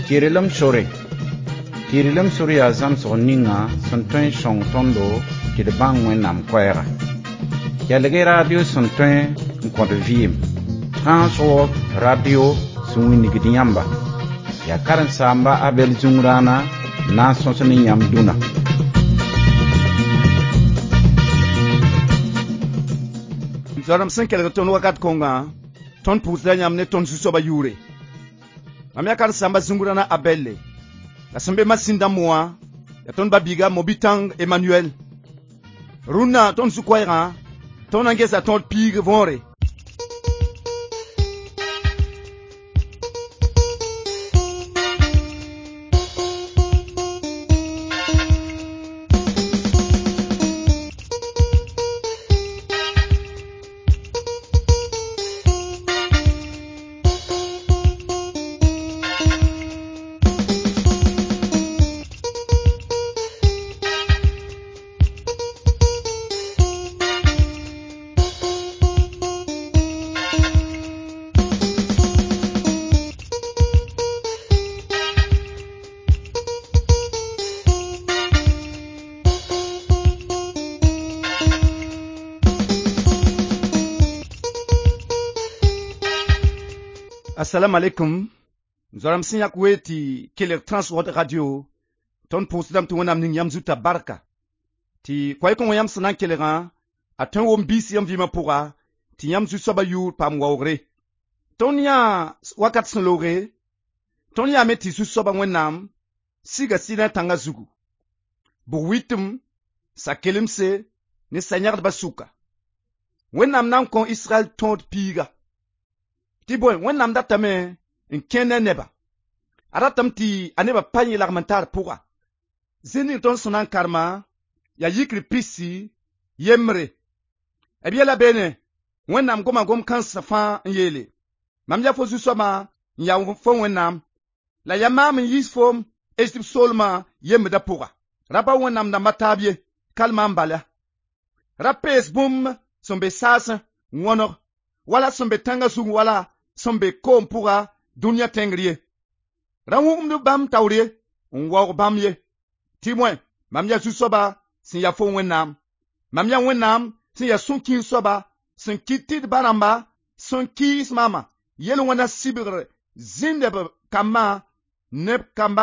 Kirilam Suri Azam Soninga, Sontoin Shong Tondo, qui de Bangwen Nam Kwera. Yalege Radio Sontoin, Nkwa Vim. Transworld Radio, Suwini Gidiamba. Ya Karan Samba Abel Zungrana, na Sonsoni Yamduna. Zoram sen kel ton wakat konga ton pusda nyamne ton susoba yure mamya kan samba zungurana abelle la sembe masinda moa ya ton babiga mobitang Emmanuel runa ton sukwaira ton angesa ton pig vonre Assalamu alaikum. Zoram sinyak weti kele Transworld Radio. Ton posdam tu wonam ning yam zuta barka. Ti kwai kon yam sanan kele ran. Aten wom bisi yam vima pura. Ti yam zu soba yur pam wawre. Ton ya wakat san lore. Ton ya meti su soba wenam. Siga sina tanga zugu. Buwitum. Sa kelimse. Ni sanyard basuka. Wenam nam kon Israel tond piga. Ti boy wennam datame in kene neba aratam ti aneba panyi lagmantar puga zeni ton sonan karma ya yikri pisi yemre ebiela bene wennam goma gom kan safa yele mam ya fosu soma ya fon wennam la yamam yisfom estip solma yemda puga raba wennam na matabie kalma mbala rapes bum sombe sasa wono wala sombe tanga sugu wala sombe kom pura dunya tengriye ranwum du bam tawriye unwa bam ye timwen mam ya su soba sin ya fo wenam mam ya wenam sin ya sunkin soba sin kitid baramba sun kis mama yelu wana sibir zinde kama neb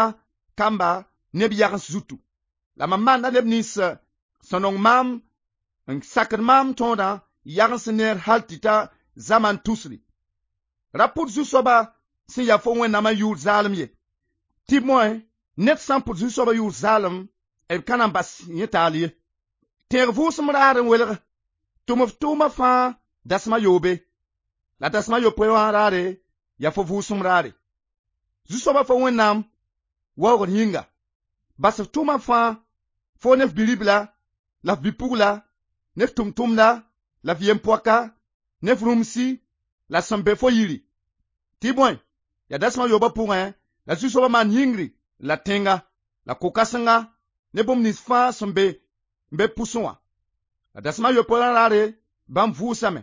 kamba neb yagan zutu la mama na neb nis sonong mam un sakr mam tonda yagan siner haltita zaman tusri Rapport zu soba sin ya fo wen nama yur zalem ye. Ti moy net san pour zu soba yur zalem e kanan bas yetali. Ter vu smraren welger. Tuma fa dasma yobe. La dasma yo pwe rare ya fo vu smrare. Zu soba fo wen nam wa hinga. Bas tuma fa fo nef bilibla la bipula nef tumtumla la viempoaka nef rumsi la sambe fo yiri. Tibwen, ya dasma yoba pourin, la susoba man yingri, la tenga, la kokasanga, ne bom nisfa sambe, mbe pusonwa. La dasma yopola rare, bam vusame.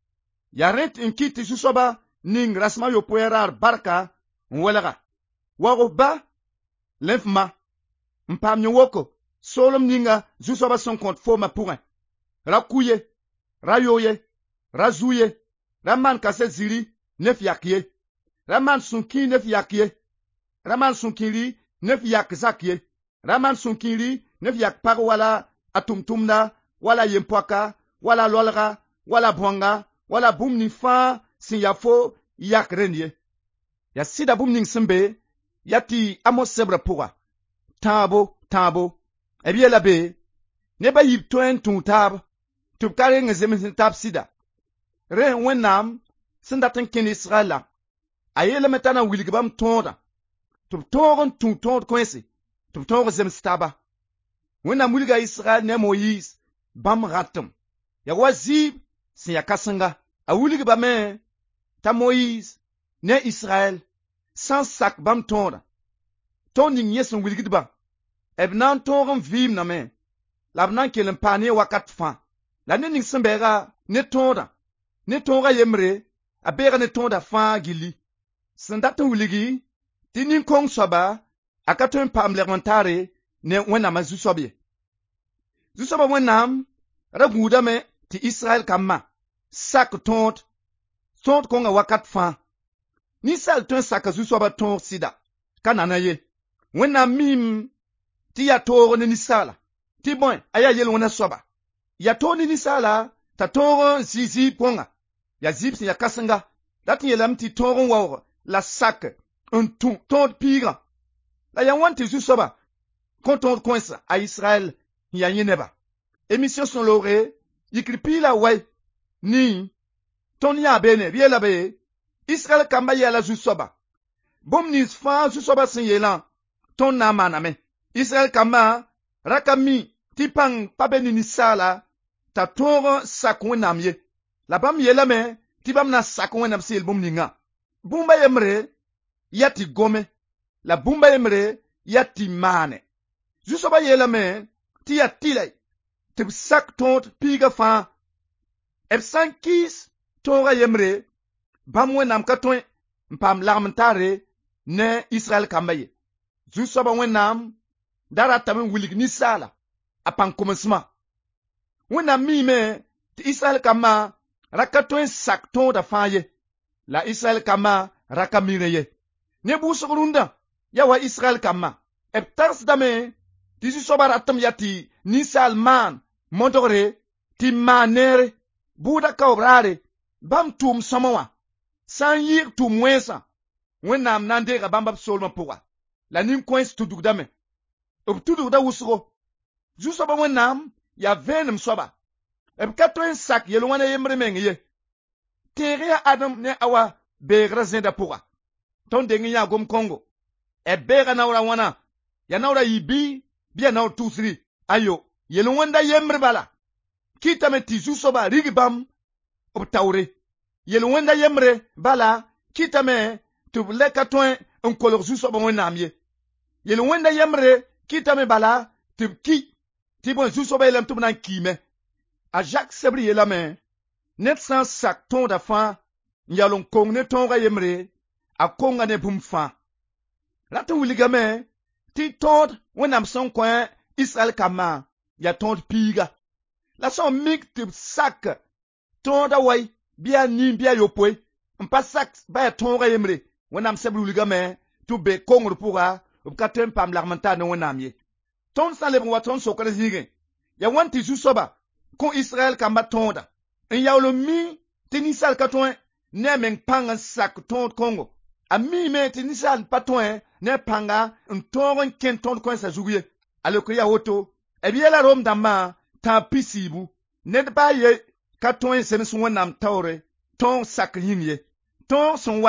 Ya rent inkiti susoba, ning rasma yopoerar barka, mwelaga. Waro ba, lenfma, mpam nyowoko, solom ninga, susoba son kont foma pourin. Rakuye, rayoye, razouye, raman kase ziri, nef yakye. Raman sunkin nef yakye. Raman sunkiri nef yak zakye. Raman sunkiri nef yak par wala atumtumna, wala yempwaka, wala lolga, wala bwanga, wala bum ni fa sin yafo yak renye. Ya sida bum ning sembe, yati amo sebra pura. Tabo. Ebye labe, neba yip tuen tun tab, tupkare ngezemin tab sida. Re wenam, sendaten ken Israela. Ayele metana wiligabam tonda. Tup tongon tun tond kwensi. Tup tongon zem staba. Wenam wiliga Israel ne Moïse, bam ratum. Ya wazib, sin ya kasanga. A wiligabame, ta Moïse, ne Israel, sans sak bam tonda. Tonding yeson wiligidba. Ebnan tongon vim na men. Labnan kelen pane wakat fan. La nening sembera, ne tonda. Ne tonga yemre, a bera ne tonda fa gili. Sendatan wuligi, ti nin kong soba aka tõe n paam lɛgmentare ne wẽnnaamã zu-soab ye. Zu-soabã wẽnnaam ra gũudame tɩ Israɛl kambã sak tõod kõnga wakat fãa. Ninsaal tõe n saka zu-soabã tõog sɩda ka nana ye. Wẽnnaam miim tɩ ya toog ne ninsaala tɩ bõe a yaa yel-wẽna soaba. Ya toog ne ninsaala t'a tõog n zɩ zɩɩb kõnga. Ya zɩɩb sẽn ya kãsenga dat n yeelame tɩ tõog n waoog la sak n tũ tõod piigã. La ya wãn tɩ zu-soaba kõ tõod kõensa a Israɛl n ya yẽ neba. Émission sõ-looge yikr piila wai ni tõnd yaa beene b yeela be Israɛl kambã yɛɛla zu-soaba. Bũmb nins fãa zu-soabã sẽn yeelã tõnd na n maaname. Israɛl kambã ra ka mi tɩ pãng pa be ne ninsaala t'a tõog sak wẽnnaam ye. La bãmb yeelame tɩ bãmb na sak wẽnnaam sẽn yeel bũmb ninga. Bũmba yembre yaa tɩ gome, la bũmba yembre yaa tɩ maane. Zu-soabã yeelame tɩ yaa tɩlɛ tɩ b sak tõod piigã fãa. B sã n kɩɩs tõogã yembre, bãmb wẽnnaam ka tõe n paam lagem-taare ne Israɛl kambã ye. Zu-soabã wẽnnaam da ratame n wilg ninsaala a pãng komsmã. Wẽnnaam miime tɩ Israɛl kambã ra ka tõe n sak tõodã fãa ye, la Israɛl kambã ra ka mire ye. Ne bʋʋsg rũndã ya wa Israɛl kambã. B tagsdame tɩ zu-soabã ratame yaa tɩ ninsaal maan modgre tɩ maan neere buudã ka b raare. Bãmb tʋʋm sõma wã sã n yɩɩg tʋʋm wẽnsã, wẽnnaam na n deega bãmba b soolmã pʋga. La nin-kõens tudgdame. B tudgda wʋsgo. Zu-soabã wẽnnaam yaa vẽenem soaba. B ka tõe n sak yel-wãna yembr meng ye. Tẽeg yaa Adam ne Awa beegrã zẽda pʋga. Tõnd deng n yaa gom-kõngo. B beega naoorã wãna. Ya naoorã yɩ bɩ ya naoor tusri. Ayo, yel-wẽnda yembr bala. Kɩtame tɩ zu-soabã rig bãmb b taoore. Yel-wẽnda yembre bala kɩtame tɩ b le ka tõe n kolg zu-soabã wẽnnaam ye. Yel-wẽnda yembre kɩtame bala tɩ b ki tɩ bõe zu-soabã yeelame tɩ b na n kiime. A Jacques Sebr yeelame ned sã n sak tõodã fãa n yaool n kong ne tõogã yembre, a konga ne bũmb fãa. Rat n wilgame tɩ tõod wẽnnaam sẽn kõ Israɛl kambã yaa tõod piiga. La sẽn mik tɩ b sak tõodã wai bɩ yaa nin bɩ yaa yopoe n pa sak ba yaa tõogã yembre, wẽnnaam Sebr wilgame tɩ b be kongr pʋga b ka tõe n paam lagem-n-taar ne wẽnnaam ye. Tõnd sã n lebg n wa tõnd sokr zĩigẽ, ya wãn tɩ zu-soaba kõ Israɛl kambã tõoda n yaool n mi tɩ ninsaal ka tõe ne a meng pãng n sak tõod kõngo. A miime tɩ ninsaal pa tõe ne a pãnga n tõog n kẽnd tõnd kõensã zug ye. A leokr yaa woto, b yeela Rom dãmbã tã n pisiibu. Ned baa ye ka tõe n zems wẽnnaam taoore tõog sak yĩng ye. Tõog sẽn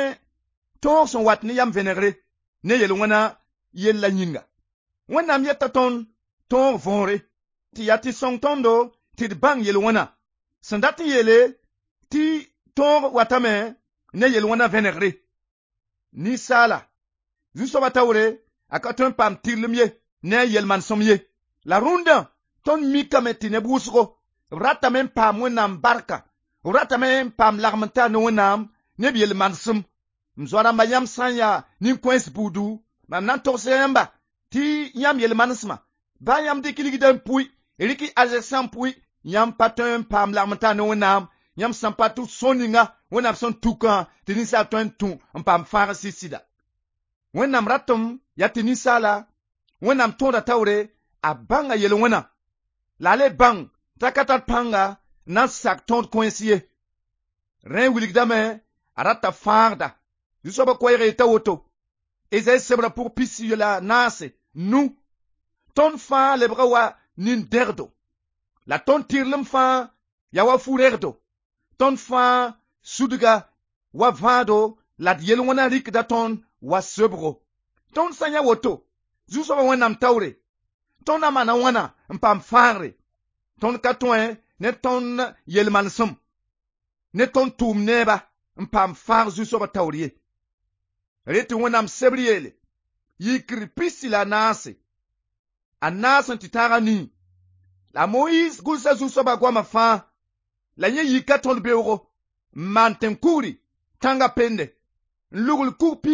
wat ne yam vẽnegre ne yel-wẽna yella yĩnga. Wẽnnaam yeta tõnd tõog võore tɩ yaa tɩ sõng tõndo tɩ d bãng yel-wẽna sẽn dat n yeele tɩ tõog watame ne yel-wẽna vẽnegre. Ninsaala zu-soabã taoore a ka tõe n paam tɩrlem ye ne a yel-manesem ye. La rũndã tõnd mikame tɩ neb wʋsgo b ratame n paam wẽnnaam barka, b ratame n paam lagem-n-taar ne wẽnnaam ne b yel-manesem. M zoa rãmba yãmb sã n yaa nin-kõens buudu, mam na n togs yãmba tɩ yãmb yel-manesmã baa yãmb dɩk ligdã n pʋɩ rɩk azɛk sã n pʋɩ yãmb pa tõe n paam lagem-n-taar ne wẽnnaam. Yãmb sãn pa tʋ sõn-ninga wẽnnaam sẽn tukã tɩ ninsaal tõe n tũ n paam fãag sɩd-sɩda. Wẽnnaam ratem yaa tɩ ninsaala wẽnnaam tõoda taoore a bãnga yel-wẽna, la a le bãng t'a ka tar pãnga na n sak tõod kõens ye. Rẽ wilgdame a rata fãagda. Zu-soabã koɛɛg yeta woto. Ezayi sebrã pʋg pis la naase nu. Tõnd fãa lebga wa nin-dɛgdo. La tõnd tɩrlem fãa ya wa fu-rɛgdo. Tõnd fãa sudga wa vãado la d yel-wẽna rɩkda tõnd wa sobgo. Tõnd sã n ya woto, zu-soabã wẽnnaam taoore, tõnd na maana wãna n paam fãagre. Tõnd ka tõe ne tõnd yel-manesem ne tõnd tʋʋm neeba n paam fãag zu-soabã taoor ye. Rẽ tɩ wẽnnaam Sebr yeele, yikr pisi la naase. A naas n tɩ tãagã nii. La Moyiis gʋlsa zu-soabã goamã fãa. La yẽ yika tõnd beoogo n maan tẽn kugri tãngã pende n lugl kug piiga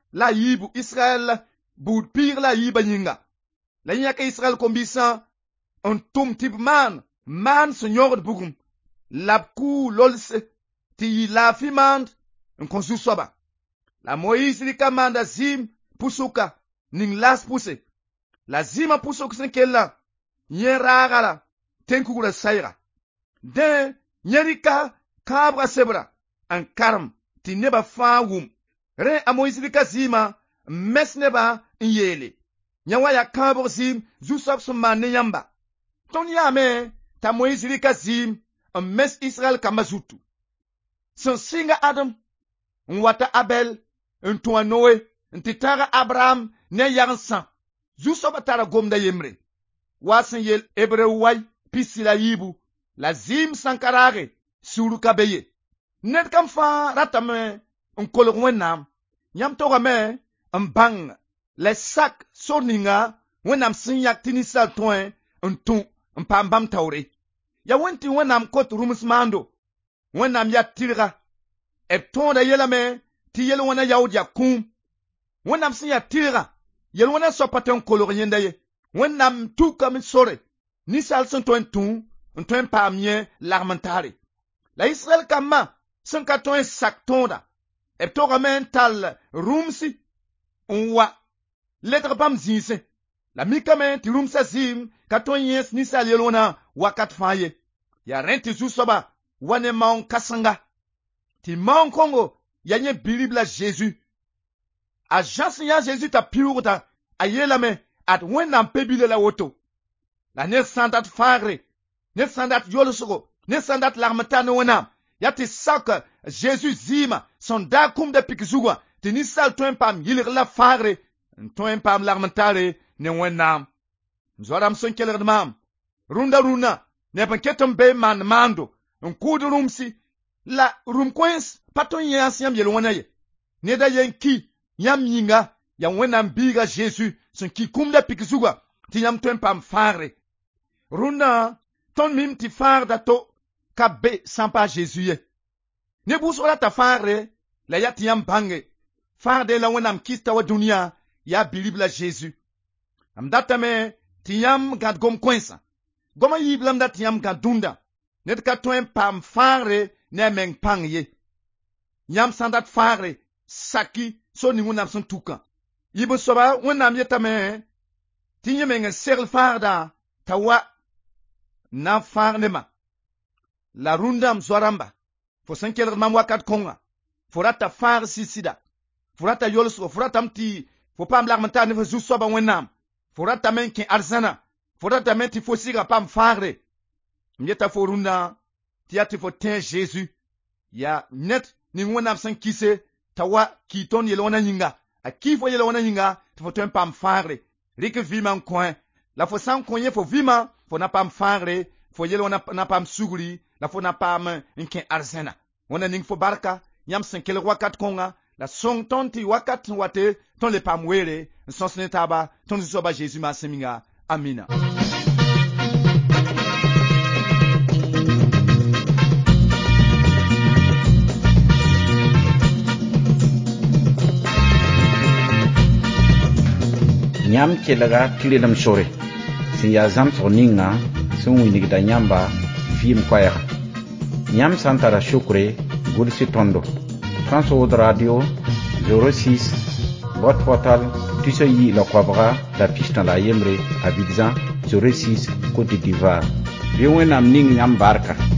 la yibu Israël bud pire la yiba nyinga. La nyaka Israël kombisa un tum tip man senyor bugum. Labku lolse ti la fimand un konsu soba. La Moïse li kamanda zim pusuka ning las puse. La zima pusuk sen kella nye ragala tenkugula sayra. De nyerika kabra sebra an karm ti neba fawum. Re a Moïse li ka zima mes neba nyele. Nyawa ya kabra zim zusop summa ne yamba. Ton yame ta Moïse li ka zim mes Israël kamazutu. Son singa Adam nwata Abel ntuwa Noe ntitara Abraham ne yansan. Zusoba tara gomda yemre. Wasen yel Hebreu way pisila yibu. La zim sankarare suru kabeye. Net kam fa ratame kolok wenam. Nyam toga me bang le sak sorninga wenam sinyak tinisal toin ntun mpambam taure. Ya wenti wenam kot rumus mando. Wenam ya tirga. Tonda yelame ti yel wana yaud ya kum. Wenam sinya tirga. Yel wana sopaten kolok yendaye. Wenam tu kam sore. Nisal son toin tun pamien l'armentare. La Israël kama son katon sak tonda. Toga men tal rumsi unwa. Letre pam zinse. La mikamen ti rumsa zim katon yes nisal yel wana wakat faye. Ya renti zusoba wane maon kasanga. Ti maon kongo ya nye bilibla Jésus. A jansi ya Jésus ta piurta a yelame at wenam pebile la woto. La ne sandat fagre, ne sandat yolosoko, ne sandat l'armetane wenam. Ya ti sak Jésus zima son da kum de pikizugwa. Ti nisal toen pam yilir la fagre, toen pam l'armetare ne wenam. Mzoram son keler mam. Runda ne penketom be man mando. Kud rumsi la rumkwens paton yansiam yelwana ye. Ne da yenki yam yinga ya wenam biga Jésus son ki kum de pikizugwa. Ti yam toen pam fagre. Runda ton mim ti far dato ka be sampa Jésus ye. Ne busola ta fagre la ya ti yam bange. Far de la wenam kista wa dunia ya bilibla Jésus. Am datame ti yam gad gom kwensa. Goma yiblam dat yam gadunda. Net ka toen pam fagre ne meng pang ye. Yam sandat fagre saki so ni wenam son tuka. Yibu soba wenam yetame ti nye meng serl farda tawa na farnema. La rundam zoramba. Fo senkeler mam wakat konga. Forata far sisida. Forata yolso, forata mti, fo pam l'armenta ne fo soba wenam. Forata men ken arzana. Forata men ti fo siga pam fagre. Mieta fo runda, ti ati fo ten Jésus. Ya net ni wenam sen kise tawa kiton yelona nyinga. A kifo yelona nyinga, ti fo ten pam fagre. Rike vima mkoen. La fo san konye fo vima, fo na pam fagre, fo yelo na pam suguri, la fo na pam inken arzena. Wana ning fo barka, yam sen kele wakat konga, la song ton ti wakat wate, ton le pam wele, sonsne taba, ton soba Jésus ma seminga. Amina. Nyam kelega tililam sore. Sin ya zam ninga sun winig da nyamba vim kwaya. Nyam santara shukre gulsi tondo. Transworld Radio 06 boîte postale Tusoyi la Kwabra la piste la Yemre à Abidjan 06 Côte d'Ivoire. Bienvenue ning nyam barka.